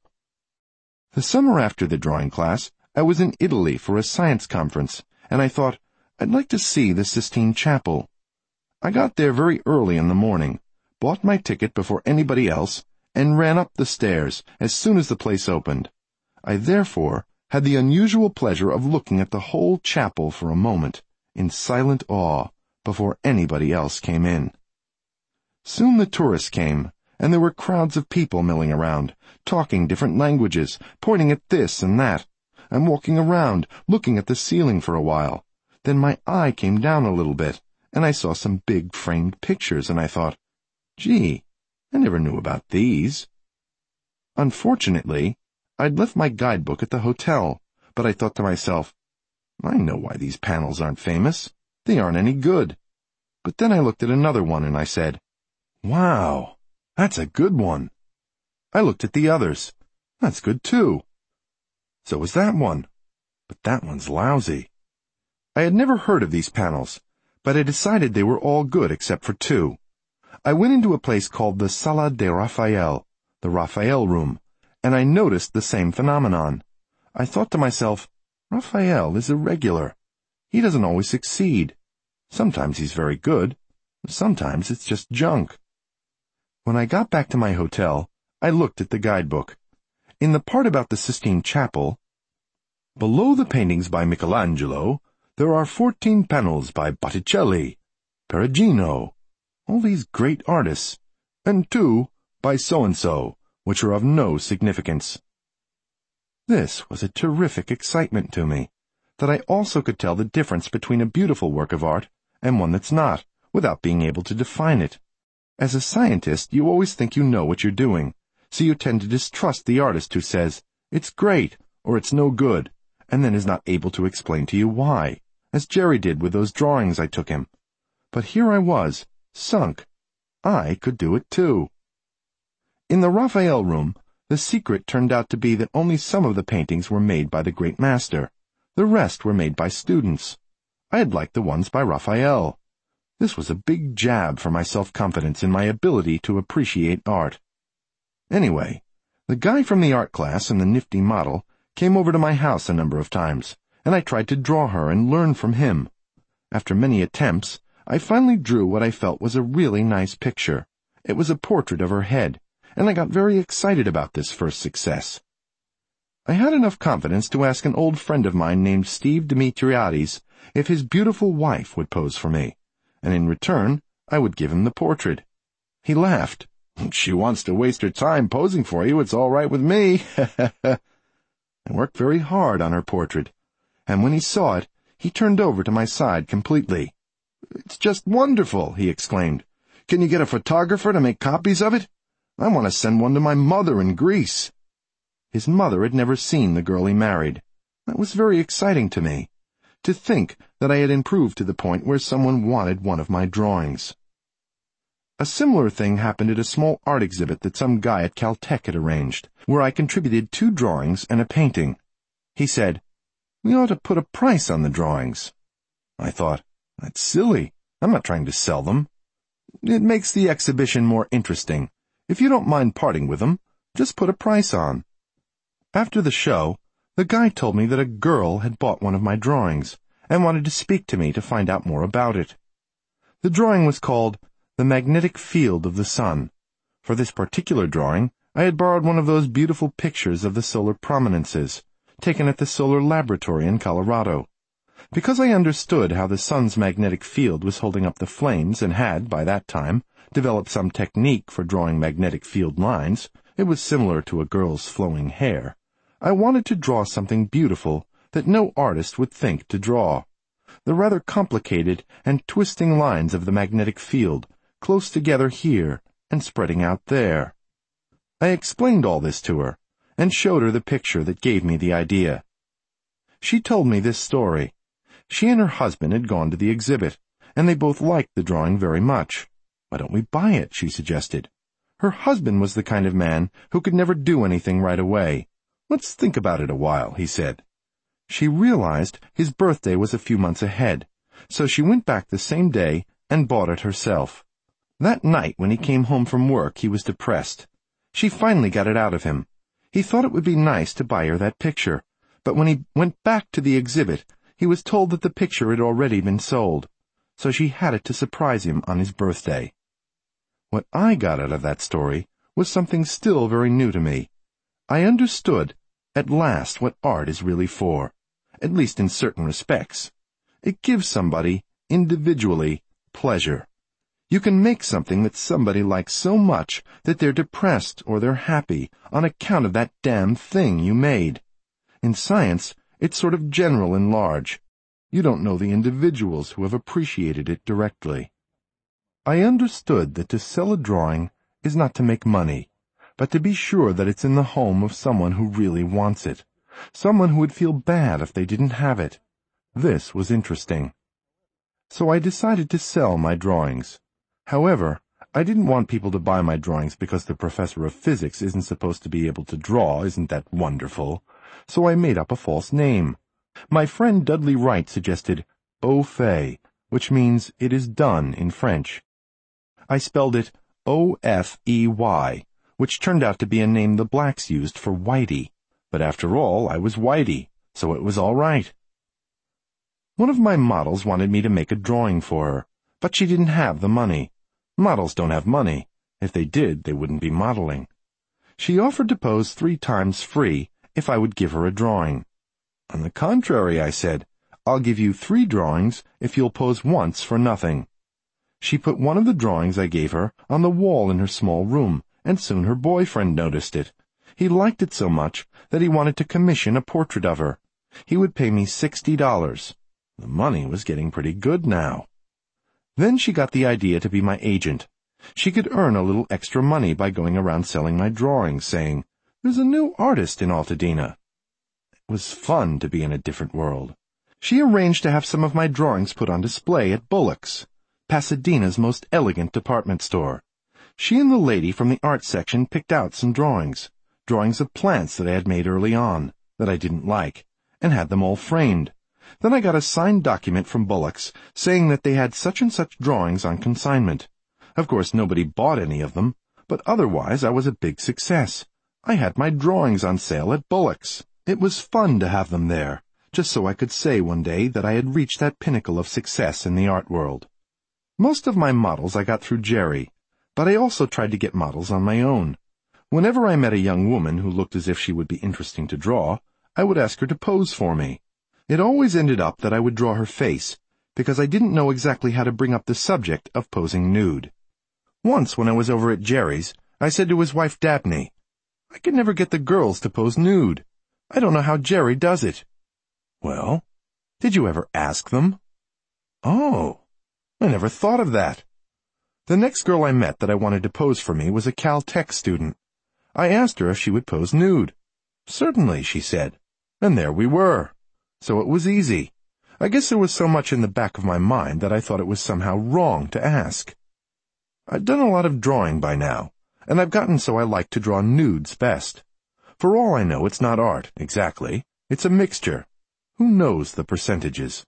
The summer after the drawing class, I was in Italy for a science conference, and I thought, I'd like to see the Sistine Chapel. I got there very early in the morning, bought my ticket before anybody else, and ran up the stairs as soon as the place opened. I therefore had the unusual pleasure of looking at the whole chapel for a moment, in silent awe, before anybody else came in. Soon the tourists came, and there were crowds of people milling around, talking different languages, pointing at this and that. I'm walking around, looking at the ceiling for a while. Then my eye came down a little bit, and I saw some big framed pictures, and I thought, gee, I never knew about these. Unfortunately, I'd left my guidebook at the hotel, but I thought to myself, I know why these panels aren't famous. They aren't any good. But then I looked at another one and I said, wow, that's a good one. I looked at the others. That's good too. So was that one. But that one's lousy. I had never heard of these panels, but I decided they were all good except for two. I went into a place called the Sala de Raphael, the Raphael room, and I noticed the same phenomenon. I thought to myself, Raphael is irregular. He doesn't always succeed. Sometimes he's very good. Sometimes it's just junk. When I got back to my hotel, I looked at the guidebook. In the part about the Sistine Chapel, below the paintings by Michelangelo, there are fourteen panels by Botticelli, Perugino, all these great artists, and two by so-and-so, which are of no significance. This was a terrific excitement to me, that I also could tell the difference between a beautiful work of art and one that's not, without being able to define it. As a scientist, you always think you know what you're doing, so you tend to distrust the artist who says, it's great, or it's no good, and then is not able to explain to you why, as Jerry did with those drawings I took him. But here I was, sunk. I could do it too. In the Raphael room, the secret turned out to be that only some of the paintings were made by the great master. The rest were made by students. I had liked the ones by Raphael. This was a big jab for my self-confidence in my ability to appreciate art. Anyway, the guy from the art class and the nifty model came over to my house a number of times, and I tried to draw her and learn from him. After many attempts, I finally drew what I felt was a really nice picture. It was a portrait of her head, and I got very excited about this first success. I had enough confidence to ask an old friend of mine named Steve Dimitriades if his beautiful wife would pose for me, and in return, I would give him the portrait. He laughed. She wants to waste her time posing for you, it's all right with me. I worked very hard on her portrait, and when he saw it, he turned over to my side completely. It's just wonderful, he exclaimed. Can you get a photographer to make copies of it? I want to send one to my mother in Greece. His mother had never seen the girl he married. That was very exciting to me. To think that I had improved to the point where someone wanted one of my drawings. A similar thing happened at a small art exhibit that some guy at Caltech had arranged, where I contributed two drawings and a painting. He said, "We ought to put a price on the drawings." I thought, "That's silly. I'm not trying to sell them. It makes the exhibition more interesting. If you don't mind parting with them, just put a price on." After the show, the guy told me that a girl had bought one of my drawings and wanted to speak to me to find out more about it. The drawing was called The Magnetic Field of the Sun. For this particular drawing, I had borrowed one of those beautiful pictures of the solar prominences, taken at the Solar Laboratory in Colorado. Because I understood how the sun's magnetic field was holding up the flames and had, by that time, developed some technique for drawing magnetic field lines, it was similar to a girl's flowing hair, I wanted to draw something beautiful that no artist would think to draw. The rather complicated and twisting lines of the magnetic field, close together here and spreading out there. I explained all this to her, and showed her the picture that gave me the idea. She told me this story. She and her husband had gone to the exhibit, and they both liked the drawing very much. "Why don't we buy it?" she suggested. Her husband was the kind of man who could never do anything right away. "Let's think about it a while," he said. She realized his birthday was a few months ahead, so she went back the same day and bought it herself. That night when he came home from work, he was depressed. She finally got it out of him. He thought it would be nice to buy her that picture, but when he went back to the exhibit, he was told that the picture had already been sold, so she had it to surprise him on his birthday. What I got out of that story was something still very new to me. I understood, at last, what art is really for, at least in certain respects. It gives somebody, individually, pleasure. You can make something that somebody likes so much that they're depressed or they're happy on account of that damn thing you made. In science, it's sort of general and large. You don't know the individuals who have appreciated it directly. I understood that to sell a drawing is not to make money, but to be sure that it's in the home of someone who really wants it, someone who would feel bad if they didn't have it. This was interesting. So I decided to sell my drawings. However, I didn't want people to buy my drawings because the professor of physics isn't supposed to be able to draw, isn't that wonderful? So I made up a false name. My friend Dudley Wright suggested Au fait, which means it is done in French. I spelled it O F E Y, which turned out to be a name the blacks used for Whitey. But after all, I was Whitey, so it was all right. One of my models wanted me to make a drawing for her, but she didn't have the money. Models don't have money. If they did, they wouldn't be modeling. She offered to pose three times free if I would give her a drawing. On the contrary, I said, I'll give you three drawings if you'll pose once for nothing. She put one of the drawings I gave her on the wall in her small room, and soon her boyfriend noticed it. He liked it so much that he wanted to commission a portrait of her. He would pay me sixty dollars. The money was getting pretty good now. Then she got the idea to be my agent. She could earn a little extra money by going around selling my drawings, saying, "There's a new artist in Altadena." It was fun to be in a different world. She arranged to have some of my drawings put on display at Bullock's, Pasadena's most elegant department store. She and the lady from the art section picked out some drawings, drawings of plants that I had made early on, that I didn't like, and had them all framed. Then I got a signed document from Bullock's saying that they had such and such drawings on consignment. Of course, nobody bought any of them, but otherwise I was a big success. I had my drawings on sale at Bullock's. It was fun to have them there, just so I could say one day that I had reached that pinnacle of success in the art world. Most of my models I got through Jerry, but I also tried to get models on my own. Whenever I met a young woman who looked as if she would be interesting to draw, I would ask her to pose for me. It always ended up that I would draw her face, because I didn't know exactly how to bring up the subject of posing nude. Once when I was over at Jerry's, I said to his wife Dabney, "I could never get the girls to pose nude. I don't know how Jerry does it." "Well, did you ever ask them?" "Oh, I never thought of that." The next girl I met that I wanted to pose for me was a Caltech student. I asked her if she would pose nude. "Certainly," she said. And there we were. So it was easy. I guess there was so much in the back of my mind that I thought it was somehow wrong to ask. I'd done a lot of drawing by now, and I've gotten so I like to draw nudes best. For all I know, it's not art, exactly. It's a mixture. Who knows the percentages?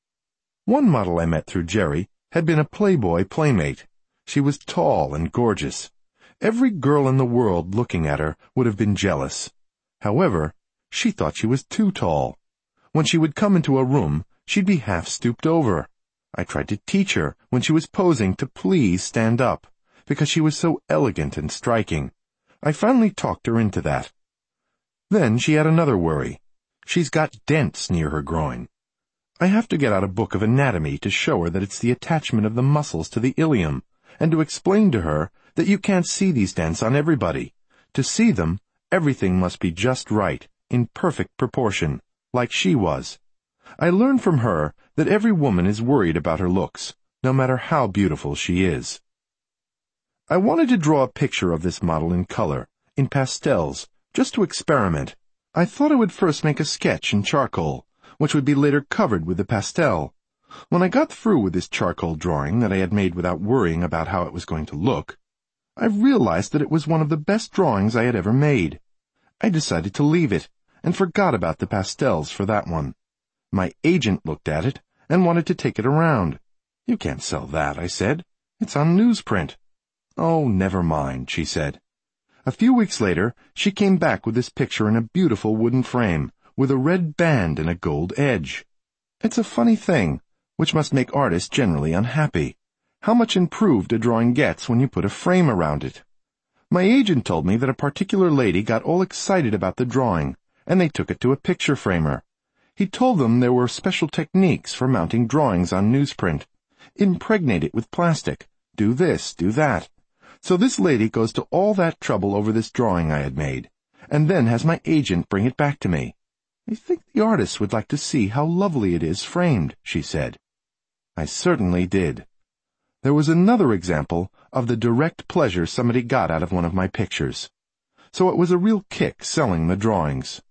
One model I met through Jerry had been a Playboy playmate. She was tall and gorgeous. Every girl in the world looking at her would have been jealous. However, she thought she was too tall. When she would come into a room, she'd be half stooped over. I tried to teach her, when she was posing, to please stand up, because she was so elegant and striking. I finally talked her into that. Then she had another worry. She's got dents near her groin. I have to get out a book of anatomy to show her that it's the attachment of the muscles to the ilium, and to explain to her that you can't see these dents on everybody. To see them, everything must be just right, in perfect proportion, like she was. I learned from her that every woman is worried about her looks, no matter how beautiful she is. I wanted to draw a picture of this model in color, in pastels, just to experiment. I thought I would first make a sketch in charcoal, which would be later covered with the pastel. When I got through with this charcoal drawing that I had made without worrying about how it was going to look, I realized that it was one of the best drawings I had ever made. I decided to leave it, and forgot about the pastels for that one. My agent looked at it and wanted to take it around. "You can't sell that," I said. "It's on newsprint." "Oh, never mind," she said. A few weeks later, she came back with this picture in a beautiful wooden frame, with a red band and a gold edge. It's a funny thing, which must make artists generally unhappy, how much improved a drawing gets when you put a frame around it. My agent told me that a particular lady got all excited about the drawing, and they took it to a picture framer. He told them there were special techniques for mounting drawings on newsprint. Impregnate it with plastic. Do this, do that. So this lady goes to all that trouble over this drawing I had made, and then has my agent bring it back to me. "I think the artist would like to see how lovely it is framed," she said. I certainly did. There was another example of the direct pleasure somebody got out of one of my pictures. So it was a real kick selling the drawings.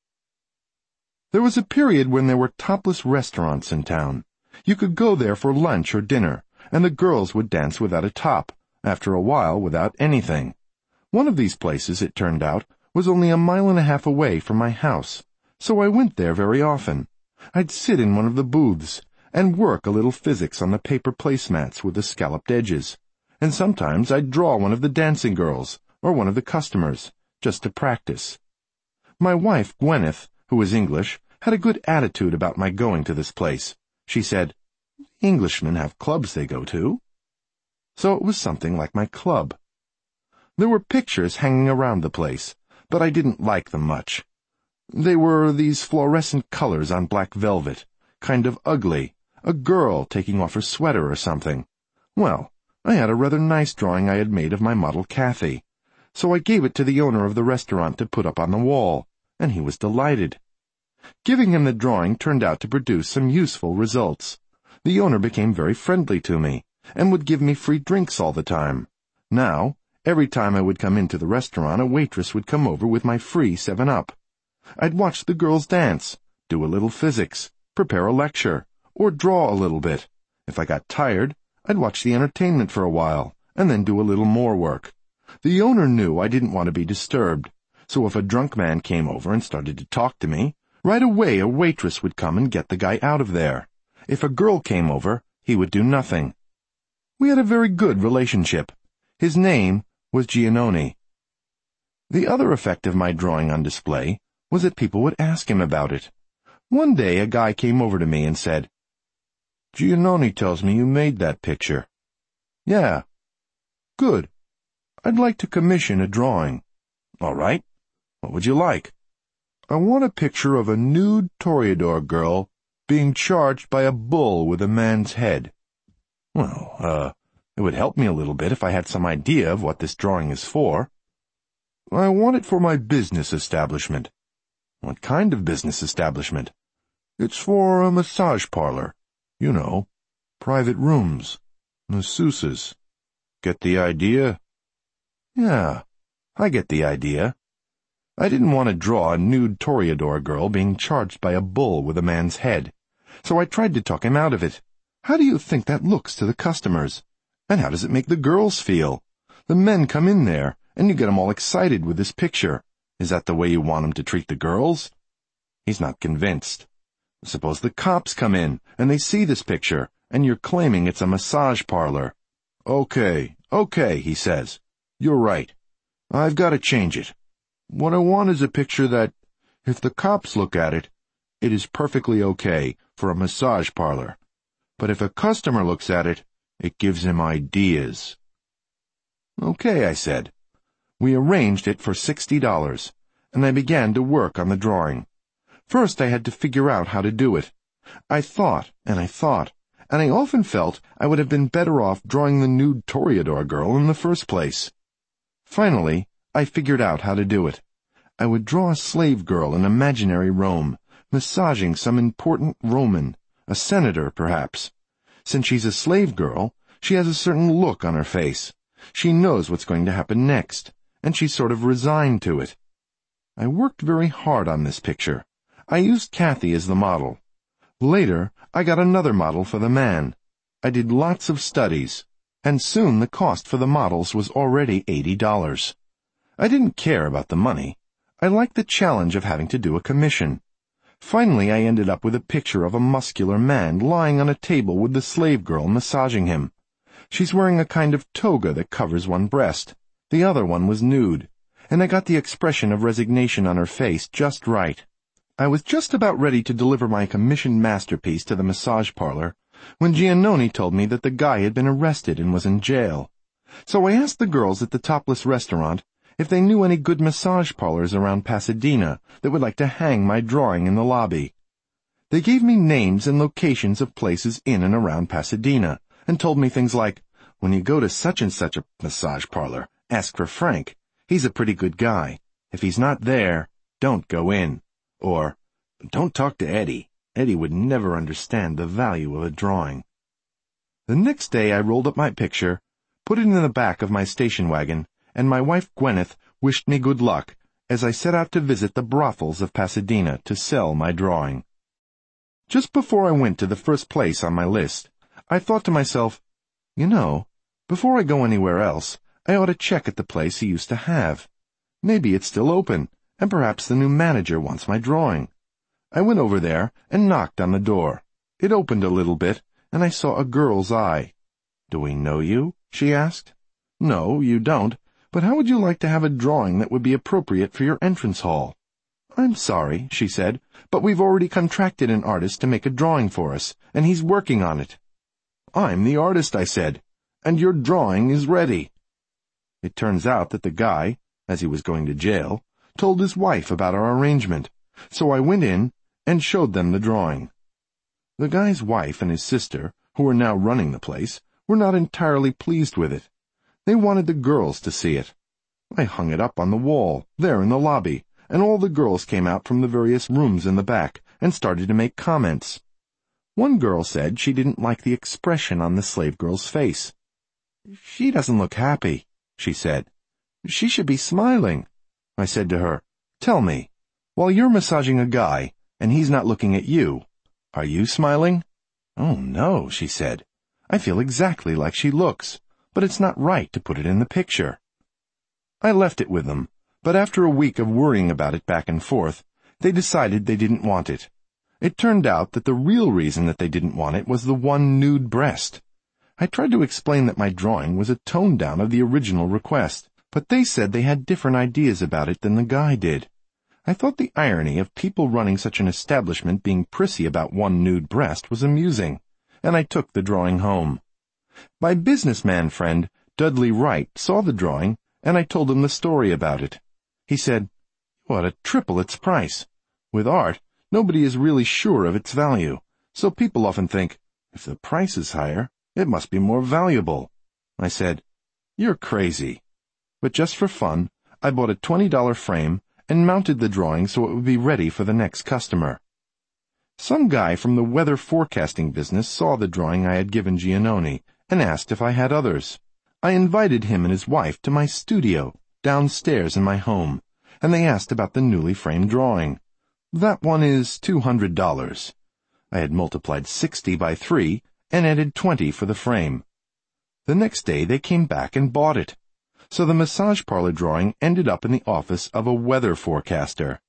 There was a period when there were topless restaurants in town. You could go there for lunch or dinner, and the girls would dance without a top, after a while without anything. One of these places, it turned out, was only a mile and a half away from my house, so I went there very often. I'd sit in one of the booths and work a little physics on the paper placemats with the scalloped edges, and sometimes I'd draw one of the dancing girls or one of the customers, just to practice. My wife, Gwyneth, who was English, had a good attitude about my going to this place. She said, "Englishmen have clubs they go to." So it was something like my club. There were pictures hanging around the place, but I didn't like them much. They were these fluorescent colors on black velvet, kind of ugly, a girl taking off her sweater or something. Well, I had a rather nice drawing I had made of my model Kathy, so I gave it to the owner of the restaurant to put up on the wall, and he was delighted. Giving him the drawing turned out to produce some useful results. The owner became very friendly to me, and would give me free drinks all the time. Now, every time I would come into the restaurant, a waitress would come over with my free seven up. I'd watch the girls dance, do a little physics, prepare a lecture, or draw a little bit. If I got tired, I'd watch the entertainment for a while, and then do a little more work. The owner knew I didn't want to be disturbed, so if a drunk man came over and started to talk to me, right away a waitress would come and get the guy out of there. If a girl came over, he would do nothing. We had a very good relationship. His name was Giannone. The other effect of my drawing on display was that people would ask him about it. One day a guy came over to me and said, "Giannone tells me you made that picture." "Yeah." "Good. I'd like to commission a drawing." "All right. What would you like?" "I want a picture of a nude toreador girl being charged by a bull with a man's head." "Well, uh, it would help me a little bit if I had some idea of what this drawing is for." "I want it for my business establishment." "What kind of business establishment?" "It's for a massage parlor. You know, private rooms, masseuses. Get the idea?" "Yeah, I get the idea." I didn't want to draw a nude toreador girl being charged by a bull with a man's head. So I tried to talk him out of it. How do you think that looks to the customers? And how does it make the girls feel? The men come in there, and you get 'em all excited with this picture. Is that the way you want 'em to treat the girls? He's not convinced. Suppose the cops come in, and they see this picture, and you're claiming it's a massage parlor. Okay, okay, he says. You're right. I've got to change it. What I want is a picture that, if the cops look at it, it is perfectly okay for a massage parlor. But if a customer looks at it, it gives him ideas. Okay, I said. We arranged it for sixty dollars, and I began to work on the drawing. First I had to figure out how to do it. I thought, and I thought, and I often felt I would have been better off drawing the nude Toreador girl in the first place. Finally, I figured out how to do it. I would draw a slave girl in imaginary Rome, massaging some important Roman, a senator perhaps. Since she's a slave girl, she has a certain look on her face. She knows what's going to happen next, and she's sort of resigned to it. I worked very hard on this picture. I used Kathy as the model. Later, I got another model for the man. I did lots of studies, and soon the cost for the models was already eighty dollars. I didn't care about the money. I liked the challenge of having to do a commission. Finally, I ended up with a picture of a muscular man lying on a table with the slave girl massaging him. She's wearing a kind of toga that covers one breast. The other one was nude, and I got the expression of resignation on her face just right. I was just about ready to deliver my commissioned masterpiece to the massage parlor when Giannone told me that the guy had been arrested and was in jail. So I asked the girls at the topless restaurant if they knew any good massage parlors around Pasadena that would like to hang my drawing in the lobby. They gave me names and locations of places in and around Pasadena, and told me things like, when you go to such and such a massage parlor, ask for Frank. He's a pretty good guy. If he's not there, don't go in. Or, don't talk to Eddie. Eddie would never understand the value of a drawing. The next day I rolled up my picture, put it in the back of my station wagon, and my wife Gwyneth wished me good luck as I set out to visit the brothels of Pasadena to sell my drawing. Just before I went to the first place on my list, I thought to myself, you know, before I go anywhere else, I ought to check at the place he used to have. Maybe it's still open, and perhaps the new manager wants my drawing. I went over there and knocked on the door. It opened a little bit, and I saw a girl's eye. "Do we know you?" she asked. "No, you don't, but how would you like to have a drawing that would be appropriate for your entrance hall?" "I'm sorry," she said, "but we've already contracted an artist to make a drawing for us, and he's working on it." "I'm the artist," I said, "and your drawing is ready." It turns out that the guy, as he was going to jail, told his wife about our arrangement, so I went in and showed them the drawing. The guy's wife and his sister, who were now running the place, were not entirely pleased with it. They wanted the girls to see it. I hung it up on the wall, there in the lobby, and all the girls came out from the various rooms in the back and started to make comments. One girl said she didn't like the expression on the slave girl's face. "She doesn't look happy," she said. "She should be smiling." I said to her, "Tell me, while you're massaging a guy and he's not looking at you, are you smiling?" "Oh, no," she said. "I feel exactly like she looks, but it's not right to put it in the picture." I left it with them, but after a week of worrying about it back and forth, they decided they didn't want it. It turned out that the real reason that they didn't want it was the one nude breast. I tried to explain that my drawing was a tone down of the original request, but they said they had different ideas about it than the guy did. I thought the irony of people running such an establishment being prissy about one nude breast was amusing, and I took the drawing home. My businessman friend, Dudley Wright, saw the drawing, and I told him the story about it. He said, "You ought to triple its price. With art, nobody is really sure of its value, so people often think, if the price is higher, it must be more valuable." I said, "You're crazy." But just for fun, I bought a twenty dollar frame and mounted the drawing so it would be ready for the next customer. Some guy from the weather forecasting business saw the drawing I had given Giannone and asked if I had others. I invited him and his wife to my studio, downstairs in my home, and they asked about the newly framed drawing. "That one is two hundred dollars. I had multiplied sixty by three and added twenty for the frame. The next day they came back and bought it. So the massage parlor drawing ended up in the office of a weather forecaster.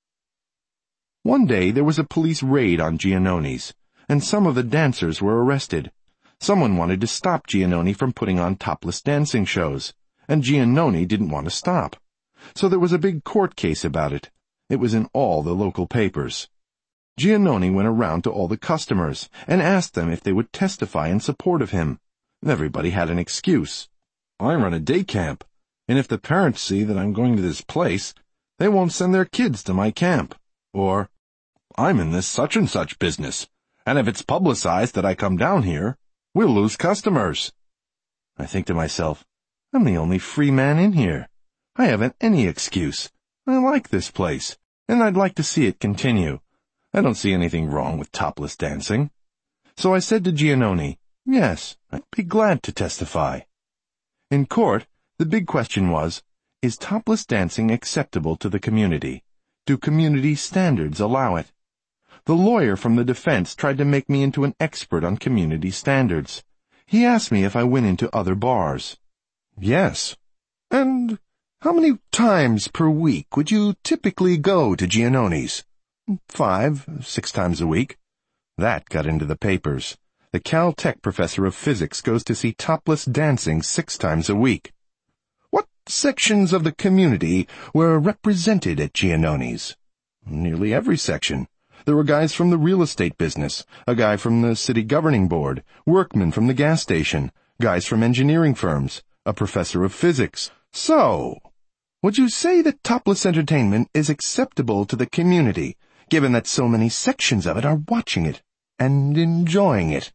One day there was a police raid on Giannoni's, and some of the dancers were arrested. Someone wanted to stop Giannoni from putting on topless dancing shows, and Giannoni didn't want to stop. So there was a big court case about it. It was in all the local papers. Giannoni went around to all the customers and asked them if they would testify in support of him. Everybody had an excuse. I run a day camp, and if the parents see that I'm going to this place, they won't send their kids to my camp. Or, I'm in this such-and-such business, and if it's publicized that I come down here, we'll lose customers. I think to myself, I'm the only free man in here. I haven't any excuse. I like this place, and I'd like to see it continue. I don't see anything wrong with topless dancing. So I said to Giannoni, yes, I'd be glad to testify. In court, the big question was, is topless dancing acceptable to the community? Do community standards allow it? The lawyer from the defense tried to make me into an expert on community standards. He asked me if I went into other bars. Yes. And how many times per week would you typically go to Giannoni's? Five, six times a week. That got into the papers. The Caltech professor of physics goes to see topless dancing six times a week. What sections of the community were represented at Giannoni's? Nearly every section. There were guys from the real estate business, a guy from the city governing board, workmen from the gas station, guys from engineering firms, a professor of physics. So, would you say that topless entertainment is acceptable to the community, given that so many sections of it are watching it and enjoying it?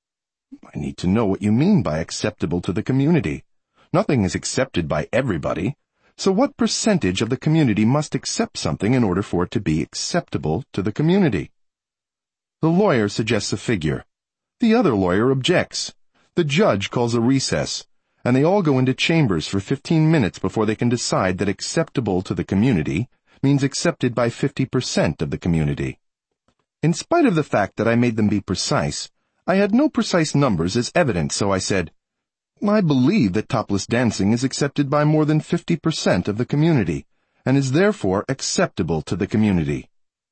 I need to know what you mean by acceptable to the community. Nothing is accepted by everybody. So what percentage of the community must accept something in order for it to be acceptable to the community? The lawyer suggests a figure. The other lawyer objects. The judge calls a recess, and they all go into chambers for fifteen minutes before they can decide that acceptable to the community means accepted by fifty percent of the community. In spite of the fact that I made them be precise, I had no precise numbers as evidence, so I said, I believe that topless dancing is accepted by more than fifty percent of the community, and is therefore acceptable to the community.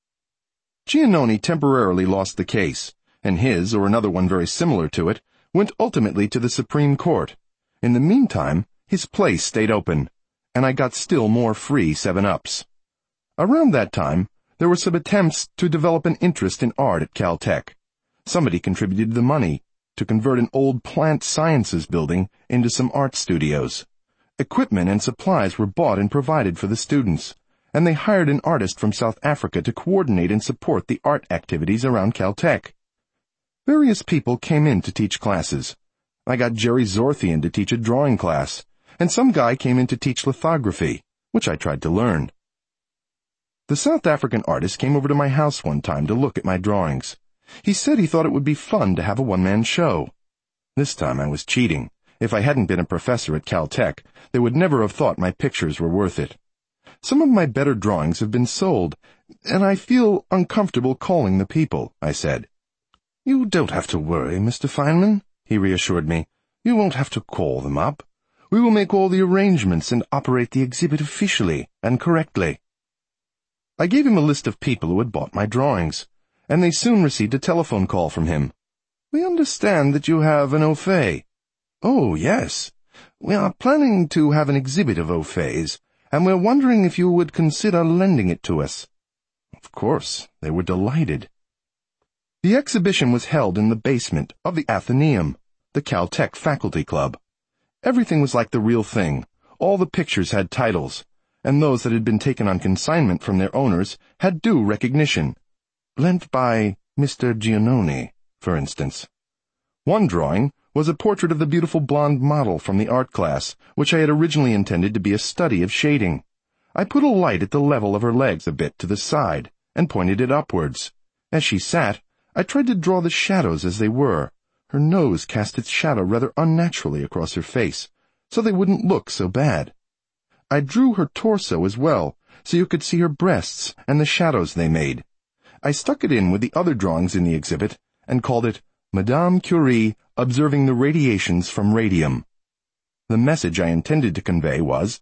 Giannoni temporarily lost the case, and his, or another one very similar to it, went ultimately to the Supreme Court. In the meantime, his place stayed open, and I got still more free seven-ups. Around that time, there were some attempts to develop an interest in art at Caltech. Somebody contributed the money to convert an old plant sciences building into some art studios. Equipment and supplies were bought and provided for the students, and they hired an artist from South Africa to coordinate and support the art activities around Caltech. Various people came in to teach classes. I got Jerry Zorthian to teach a drawing class, and some guy came in to teach lithography, which I tried to learn. The South African artist came over to my house one time to look at my drawings. He said he thought it would be fun to have a one-man show. This time I was cheating. If I hadn't been a professor at Caltech, they would never have thought my pictures were worth it. Some of my better drawings have been sold, and I feel uncomfortable calling the people, I said. You don't have to worry, Mister Feynman, he reassured me. You won't have to call them up. We will make all the arrangements and operate the exhibit officially and correctly. I gave him a list of people who had bought my drawings, and they soon received a telephone call from him. We understand that you have an au fait. Oh, yes. We are planning to have an exhibit of au faits, and we're wondering if you would consider lending it to us. Of course, they were delighted. The exhibition was held in the basement of the Athenaeum, the Caltech faculty club. Everything was like the real thing. All the pictures had titles, and those that had been taken on consignment from their owners had due recognition. Lent by Mister Giannoni, for instance. One drawing was a portrait of the beautiful blonde model from the art class, which I had originally intended to be a study of shading. I put a light at the level of her legs a bit to the side, and pointed it upwards. As she sat, I tried to draw the shadows as they were. Her nose cast its shadow rather unnaturally across her face, so they wouldn't look so bad. I drew her torso as well, so you could see her breasts and the shadows they made. I stuck it in with the other drawings in the exhibit and called it Madame Curie Observing the Radiations from Radium. The message I intended to convey was,